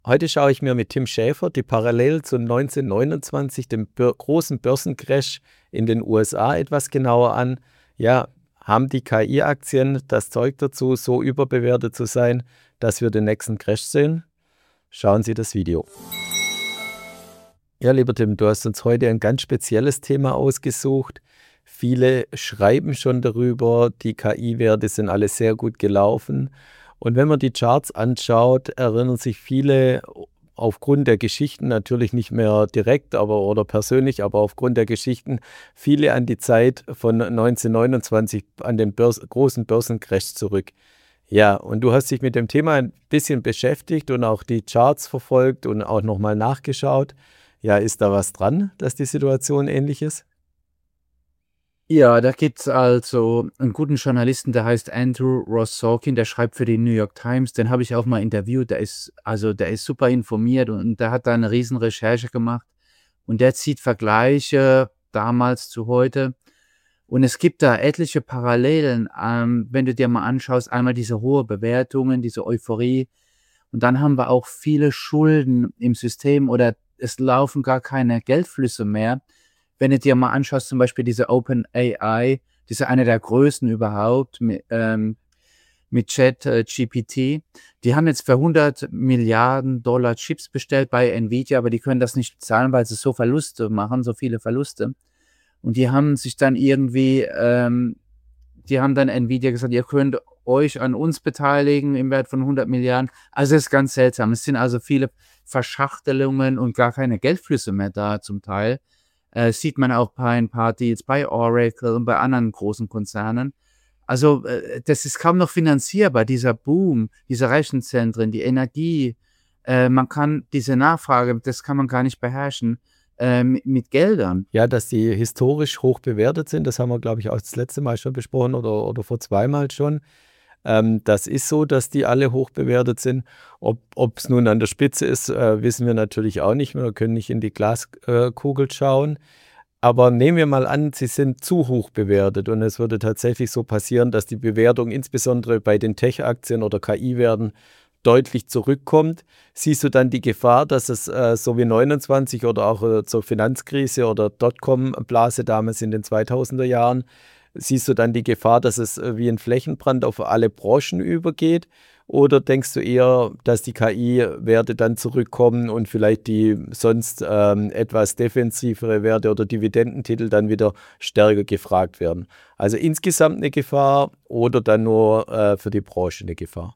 Heute schaue ich mir mit Tim Schäfer die Parallelen zu 1929, dem großen Börsencrash in den USA, etwas genauer an. Ja, haben die KI-Aktien das Zeug dazu, so überbewertet zu sein, dass wir den nächsten Crash sehen? Schauen Sie das Video. Ja, lieber Tim, du hast uns heute ein ganz spezielles Thema ausgesucht. Viele schreiben schon darüber, die KI-Werte sind alle sehr gut gelaufen. Und wenn man die Charts anschaut, erinnern sich viele aufgrund der Geschichten, natürlich nicht mehr direkt oder persönlich, aber aufgrund der Geschichten, viele an die Zeit von 1929, an den großen Börsencrash zurück. Ja, und du hast dich mit dem Thema ein bisschen beschäftigt und auch die Charts verfolgt und auch nochmal nachgeschaut. Ja, ist da was dran, dass die Situation ähnlich ist? Ja, da gibt's also einen guten Journalisten, der heißt Andrew Ross Sorkin, der schreibt für die New York Times. Den habe ich auch mal interviewt. Der ist super informiert und der hat da eine riesen Recherche gemacht und der zieht Vergleiche damals zu heute. Und es gibt da etliche Parallelen, wenn du dir mal anschaust, einmal diese hohe Bewertungen, diese Euphorie und dann haben wir auch viele Schulden im System oder es laufen gar keine Geldflüsse mehr. Wenn du dir mal anschaust, zum Beispiel diese OpenAI, die ist ja eine der größten überhaupt mit ChatGPT. Die haben jetzt für 100 Milliarden Dollar Chips bestellt bei Nvidia, aber die können das nicht bezahlen, weil sie so Verluste machen, so viele Verluste. Und die haben sich dann die haben dann Nvidia gesagt, ihr könnt euch an uns beteiligen im Wert von 100 Milliarden. Also es ist ganz seltsam. Es sind also viele Verschachtelungen und gar keine Geldflüsse mehr da zum Teil. Sieht man auch bei ein paar Deals bei Oracle und bei anderen großen Konzernen. Also das ist kaum noch finanzierbar, dieser Boom, diese Rechenzentren, die Energie. Man kann diese Nachfrage, das kann man gar nicht beherrschen mit Geldern. Ja, dass die historisch hoch bewertet sind, das haben wir, glaube ich, auch das letzte Mal schon besprochen oder vor zweimal schon. Das ist so, dass die alle hoch bewertet sind. Ob es nun an der Spitze ist, wissen wir natürlich auch nicht mehr. Wir können nicht in die Glaskugel schauen. Aber nehmen wir mal an, sie sind zu hoch bewertet und es würde tatsächlich so passieren, dass die Bewertung insbesondere bei den Tech-Aktien oder KI-Werten deutlich zurückkommt. Siehst du dann die Gefahr, dass es so wie 29 oder auch zur Finanzkrise oder Dotcom-Blase damals in den 2000er Jahren, siehst du dann die Gefahr, dass es wie ein Flächenbrand auf alle Branchen übergeht? Oder denkst du eher, dass die KI-Werte dann zurückkommen und vielleicht die sonst etwas defensivere Werte oder Dividendentitel dann wieder stärker gefragt werden? Also insgesamt eine Gefahr oder dann nur für die Branche eine Gefahr?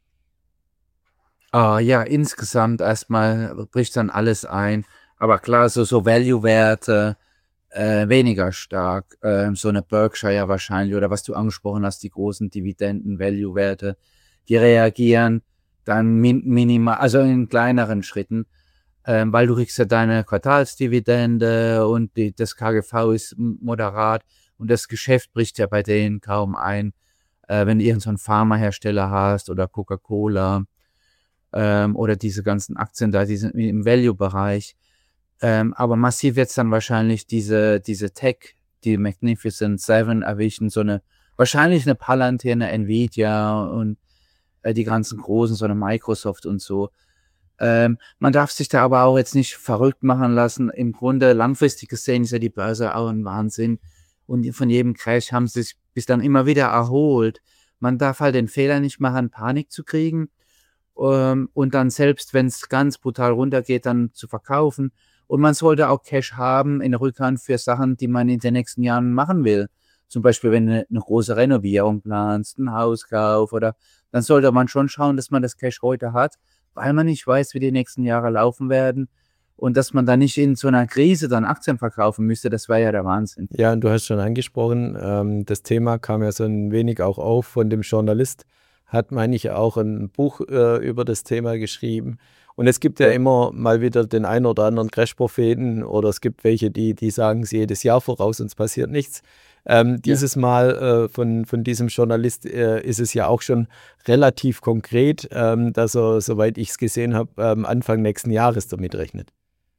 Ja, insgesamt erstmal bricht dann alles ein. Aber klar, so Value-Werte weniger stark. So eine Berkshire ja wahrscheinlich oder was du angesprochen hast, die großen Dividenden-Value-Werte, die reagieren dann minimal, also in kleineren Schritten, weil du kriegst ja deine Quartalsdividende und das KGV ist moderat und das Geschäft bricht ja bei denen kaum ein. Wenn du irgendeinen so Pharmahersteller hast oder Coca-Cola oder diese ganzen Aktien da, die sind im Value-Bereich. Aber massiv wird's dann wahrscheinlich diese Tech, die Magnificent Seven erwischen, wahrscheinlich eine Palantir, eine Nvidia und die ganzen großen, so eine Microsoft und so. Man darf sich da aber auch jetzt nicht verrückt machen lassen. Im Grunde langfristig gesehen ist ja die Börse auch ein Wahnsinn. Und von jedem Crash haben sie sich bis dann immer wieder erholt. Man darf halt den Fehler nicht machen, Panik zu kriegen und dann selbst, wenn es ganz brutal runtergeht, dann zu verkaufen. Und man sollte auch Cash haben in der Rückhand für Sachen, die man in den nächsten Jahren machen will. Zum Beispiel, wenn du eine große Renovierung planst, einen Hauskauf oder dann sollte man schon schauen, dass man das Cash heute hat, weil man nicht weiß, wie die nächsten Jahre laufen werden und dass man dann nicht in so einer Krise dann Aktien verkaufen müsste, das wäre ja der Wahnsinn. Ja, und du hast schon angesprochen, das Thema kam ja so ein wenig auch auf von dem Journalist, hat, meine ich, auch ein Buch über das Thema geschrieben. Und es gibt ja Ja. immer mal wieder den einen oder anderen Crash-Propheten oder es gibt welche, die sagen es jedes Jahr voraus und es passiert nichts. Ja. Dieses Mal von diesem Journalist ist es ja auch schon relativ konkret, dass er, soweit ich es gesehen habe, Anfang nächsten Jahres damit rechnet.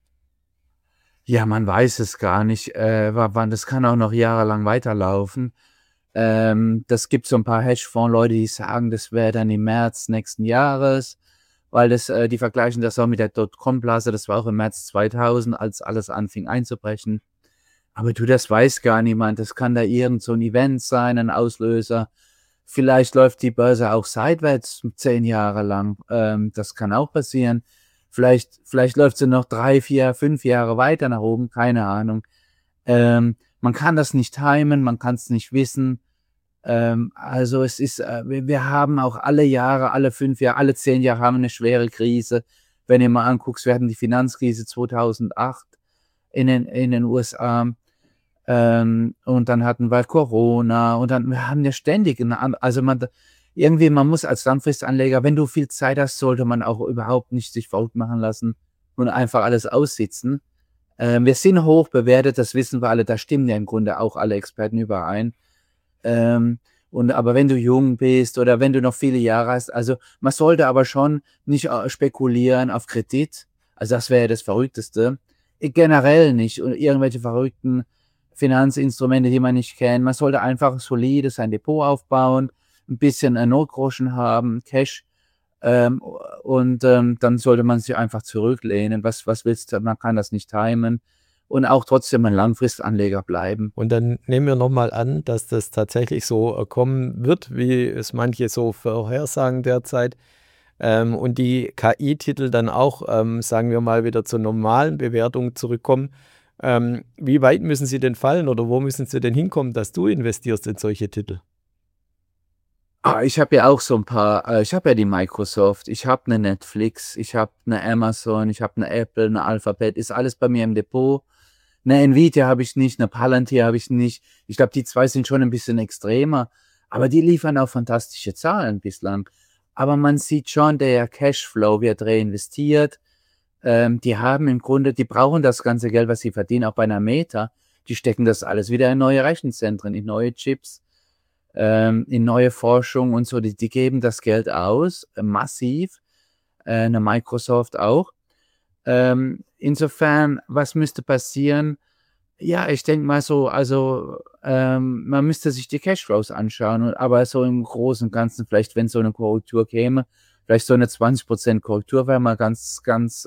Ja, man weiß es gar nicht, wann das kann auch noch jahrelang weiterlaufen. Das gibt so ein paar Hedgefonds-Leute, die sagen, das wäre dann im März nächsten Jahres. weil die vergleichen das auch mit der Dotcom-Blase, das war auch im März 2000, als alles anfing einzubrechen. Aber du, das weiß gar niemand. Das kann da irgend so ein Event sein, ein Auslöser. Vielleicht läuft die Börse auch seitwärts 10 Jahre lang. Das kann auch passieren. Vielleicht läuft sie noch 3, 4, 5 Jahre weiter nach oben, keine Ahnung. Man kann das nicht timen, man kann es nicht wissen. Also es ist, wir haben auch alle Jahre, alle 5 Jahre, alle 10 Jahre haben wir eine schwere Krise. Wenn du mal anguckst, wir hatten die Finanzkrise 2008 in den USA. Und dann hatten wir Corona und dann, wir haben ja ständig, also man muss als Langfristanleger, wenn du viel Zeit hast, sollte man auch überhaupt nicht sich verrückt machen lassen und einfach alles aussitzen. Wir sind hoch bewertet, das wissen wir alle, da stimmen ja im Grunde auch alle Experten überein. Aber wenn du jung bist oder wenn du noch viele Jahre hast, also man sollte aber schon nicht spekulieren auf Kredit, also das wäre ja das Verrückteste. Generell nicht und irgendwelche verrückten Finanzinstrumente, die man nicht kennt. Man sollte einfach solide sein Depot aufbauen, ein bisschen Notgroschen haben, Cash, dann sollte man sich einfach zurücklehnen. Was willst du? Man kann das nicht timen und auch trotzdem ein Langfristanleger bleiben. Und dann nehmen wir nochmal an, dass das tatsächlich so kommen wird, wie es manche so vorhersagen derzeit. Und die KI-Titel dann auch, sagen wir mal, wieder zur normalen Bewertung zurückkommen. Wie weit müssen sie denn fallen oder wo müssen sie denn hinkommen, dass du investierst in solche Titel? Ich habe ja auch so ein paar, ich habe ja die Microsoft, ich habe eine Netflix, ich habe eine Amazon, ich habe eine Apple, eine Alphabet, ist alles bei mir im Depot. Eine Nvidia habe ich nicht, eine Palantir habe ich nicht. Ich glaube, die zwei sind schon ein bisschen extremer, aber die liefern auch fantastische Zahlen bislang. Aber man sieht schon, der Cashflow wird reinvestiert. Die haben im Grunde, die brauchen das ganze Geld, was sie verdienen, auch bei einer Meta. Die stecken das alles wieder in neue Rechenzentren, in neue Chips, in neue Forschung und so. Die geben das Geld aus, massiv. Eine Microsoft auch. Insofern, was müsste passieren? Ja, ich denke mal so, also man müsste sich die Cashflows anschauen, aber so im Großen und Ganzen, vielleicht wenn so eine Korrektur käme, vielleicht so eine 20% Korrektur wäre mal ganz, ganz,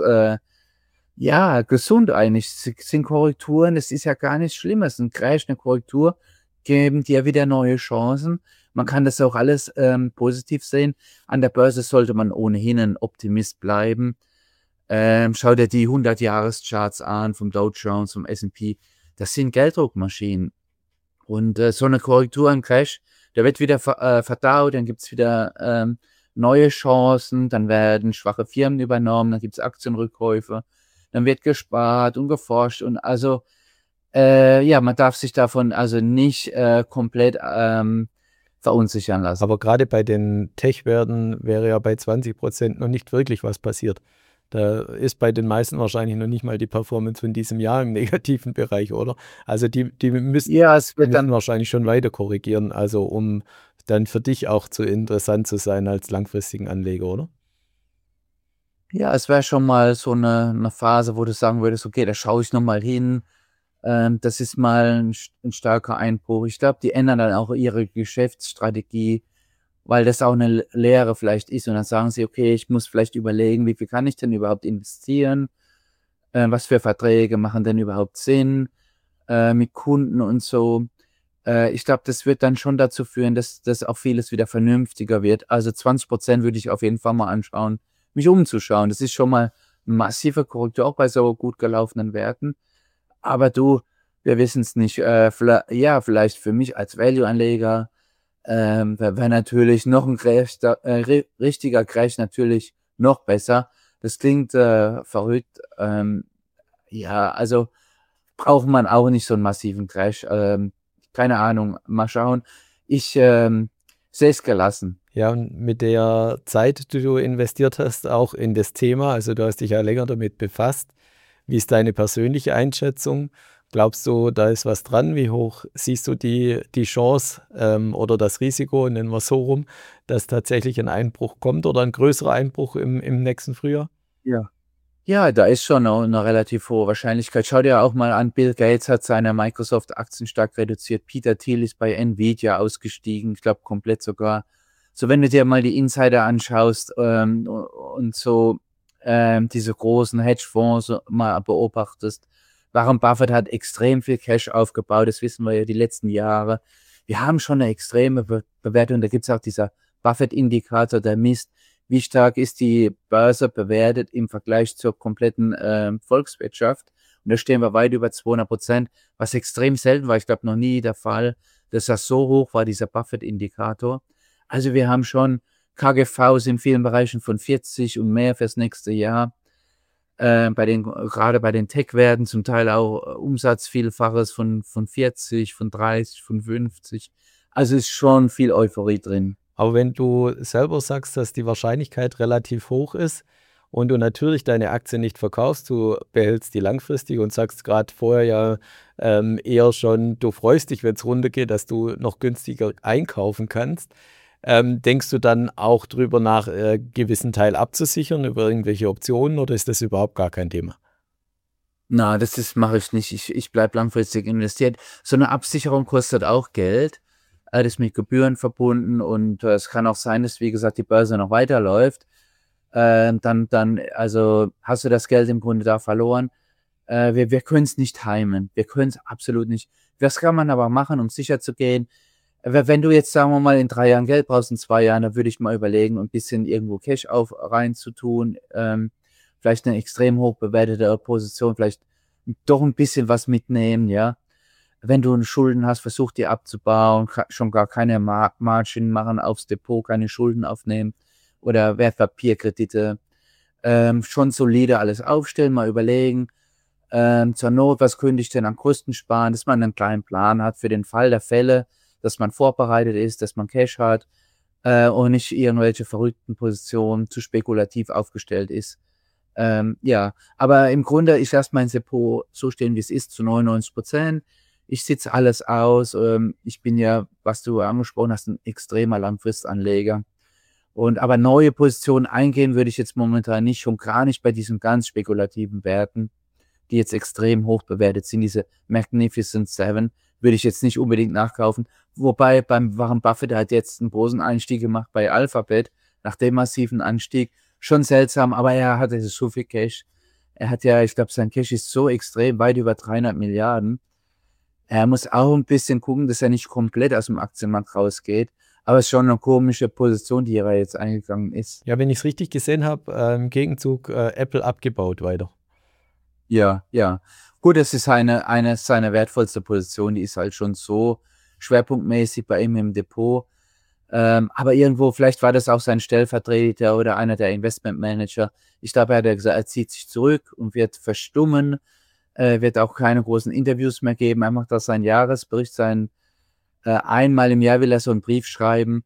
ja, gesund eigentlich. Sind Korrekturen, das ist ja gar nichts Schlimmes. Ein Crash, eine Korrektur, geben dir wieder neue Chancen. Man kann das auch alles positiv sehen. An der Börse sollte man ohnehin ein Optimist bleiben. Schau dir die 100-Jahres-Charts an vom Dow Jones, vom S&P. Das sind Gelddruckmaschinen. Und so eine Korrektur, ein Crash, der wird wieder verdaut, dann gibt's wieder neue Chancen, dann werden schwache Firmen übernommen, dann gibt's Aktienrückkäufe, dann wird gespart und geforscht und also ja, man darf sich davon also nicht komplett verunsichern lassen. Aber gerade bei den Tech-Werten wäre ja bei 20% noch nicht wirklich was passiert. Da ist bei den meisten wahrscheinlich noch nicht mal die Performance von diesem Jahr im negativen Bereich, oder? Also die müssen, Ja, es wird müssen dann, wahrscheinlich schon weiter korrigieren, also um dann für dich auch zu interessant zu sein als langfristigen Anleger, oder? ja, es wäre schon mal so eine Phase, wo du sagen würdest, okay, da schaue ich nochmal hin. Das ist mal ein starker Einbruch. Ich glaube, die ändern dann auch ihre Geschäftsstrategie, weil das auch eine Lehre vielleicht ist. Und dann sagen sie, okay, ich muss vielleicht überlegen, wie viel kann ich denn überhaupt investieren? Was für Verträge machen denn überhaupt Sinn mit Kunden und so. Ich glaube, das wird dann schon dazu führen, dass auch vieles wieder vernünftiger wird. Also 20% würde ich auf jeden Fall mal anschauen, mich umzuschauen. Das ist schon mal eine massive Korrektur, auch bei so gut gelaufenen Werten. Aber du, wir wissen es nicht. Ja, vielleicht für mich als Value-Anleger wäre natürlich noch ein Crash, richtiger Crash natürlich noch besser. Das klingt verrückt. Ja, also braucht man auch nicht so einen massiven Crash. Keine Ahnung, mal schauen. Ich sehe es gelassen. Ja, und mit der Zeit, die du investiert hast, auch in das Thema, also du hast dich ja länger damit befasst. Wie ist deine persönliche Einschätzung? Glaubst du, da ist was dran? Wie hoch siehst du die Chance oder das Risiko, nennen wir es so rum, dass tatsächlich ein Einbruch kommt oder ein größerer Einbruch im nächsten Frühjahr? Ja. Ja, da ist schon eine relativ hohe Wahrscheinlichkeit. Schau dir auch mal an, Bill Gates hat seine Microsoft-Aktien stark reduziert. Peter Thiel ist bei Nvidia ausgestiegen, ich glaube komplett sogar. So, wenn du dir mal die Insider anschaust und so diese großen Hedgefonds mal beobachtest. Warren Buffett hat extrem viel Cash aufgebaut, das wissen wir ja die letzten Jahre. Wir haben schon eine extreme Bewertung, da gibt es auch dieser Buffett-Indikator, der misst, wie stark ist die Börse bewertet im Vergleich zur kompletten Volkswirtschaft. Und da stehen wir weit über 200%, was extrem selten war. Ich glaube, noch nie der Fall, dass das so hoch war, dieser Buffett-Indikator. Also wir haben schon KGVs in vielen Bereichen von 40 und mehr fürs nächste Jahr. Gerade bei den Tech-Werten zum Teil auch Umsatzvielfaches von 40, von 30, von 50. Also ist schon viel Euphorie drin. Aber wenn du selber sagst, dass die Wahrscheinlichkeit relativ hoch ist und du natürlich deine Aktie nicht verkaufst, du behältst die langfristig und sagst gerade vorher ja eher schon, du freust dich, wenn es runtergeht, dass du noch günstiger einkaufen kannst. Denkst du dann auch drüber nach, gewissen Teil abzusichern über irgendwelche Optionen oder ist das überhaupt gar kein Thema? Na, mache ich nicht. Ich bleibe langfristig investiert. So eine Absicherung kostet auch Geld. Das ist mit Gebühren verbunden und es kann auch sein, dass, wie gesagt, die Börse noch weiterläuft. Also hast du das Geld im Grunde da verloren. Wir können es nicht timen. Wir können es absolut nicht. Was kann man aber machen, um sicher zu gehen? Wenn du jetzt, sagen wir mal, in 3 Jahren Geld brauchst, in 2 Jahren, dann würde ich mal überlegen, ein bisschen irgendwo Cash reinzutun, vielleicht eine extrem hoch bewertete Position, vielleicht doch ein bisschen was mitnehmen, ja. Wenn du Schulden hast, versuch die abzubauen, schon gar keine Margin machen aufs Depot, keine Schulden aufnehmen oder Wertpapierkredite, schon solide alles aufstellen, mal überlegen, zur Not, was könnte ich denn an Kosten sparen, dass man einen kleinen Plan hat für den Fall der Fälle, dass man vorbereitet ist, dass man Cash hat und nicht irgendwelche verrückten Positionen zu spekulativ aufgestellt ist. Ja, aber im Grunde, ich lasse mein Depot so stehen, wie es ist, zu 99%. Ich sitze alles aus. Ich bin ja, was du angesprochen hast, ein extremer Langfristanleger. Aber neue Positionen eingehen würde ich jetzt momentan nicht, schon gar nicht bei diesen ganz spekulativen Werten, die jetzt extrem hoch bewertet sind. Diese Magnificent Seven würde ich jetzt nicht unbedingt nachkaufen. Wobei beim Warren Buffett, der hat jetzt einen großen Einstieg gemacht bei Alphabet, nach dem massiven Anstieg. Schon seltsam, aber er hatte so viel Cash. Er hat ja, ich glaube, sein Cash ist so extrem, weit über 300 Milliarden. Er muss auch ein bisschen gucken, dass er nicht komplett aus dem Aktienmarkt rausgeht. Aber es ist schon eine komische Position, die er jetzt eingegangen ist. Ja, wenn ich es richtig gesehen habe, im Gegenzug Apple abgebaut weiter. Ja. Gut, es ist seine wertvollste Position, die ist halt schon so schwerpunktmäßig bei ihm im Depot. Aber irgendwo, vielleicht war das auch sein Stellvertreter oder einer der Investmentmanager. Ich glaube, er hat gesagt, er zieht sich zurück und wird verstummen, wird auch keine großen Interviews mehr geben. Er macht das seinen Jahresbericht, einmal im Jahr will er so einen Brief schreiben.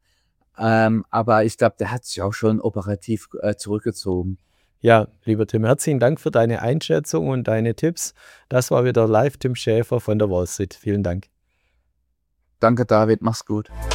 Aber ich glaube, der hat sich auch schon operativ zurückgezogen. Ja, lieber Tim, herzlichen Dank für deine Einschätzung und deine Tipps. Das war wieder live Tim Schäfer von der Wall Street. Vielen Dank. Danke, David. Mach's gut.